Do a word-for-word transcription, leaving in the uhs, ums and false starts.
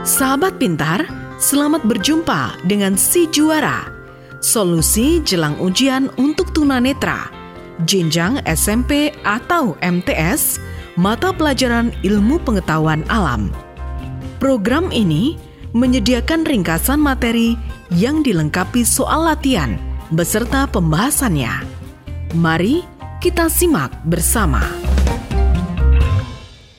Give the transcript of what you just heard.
Sahabat pintar, selamat berjumpa dengan Si Juara, solusi jelang ujian untuk tunanetra, jenjang S M P atau M T S, mata pelajaran ilmu pengetahuan alam. Program ini menyediakan ringkasan materi yang dilengkapi soal latihan beserta pembahasannya. Mari kita simak bersama.